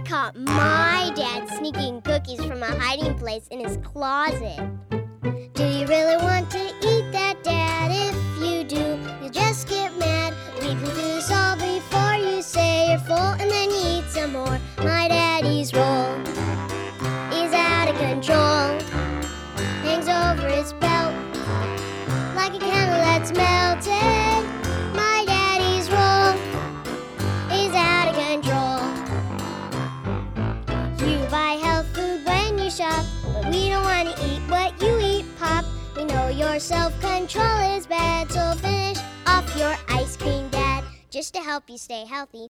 caught my dad sneaking cookies from a hiding place in his closet. Do you really want to eat that, Dad? If you do, you'll just get mad. We've been through this all before. You say you're full and then you eat some more. My daddy's roll is out of control. Hangs over his belt like a candle that's melted. My daddy's roll is out of control. You buy health food when you shop, but we don't want to eat what you eat, Pop. We know your self-control is bad, so finish off your ice cream, Dad, just to help you stay healthy.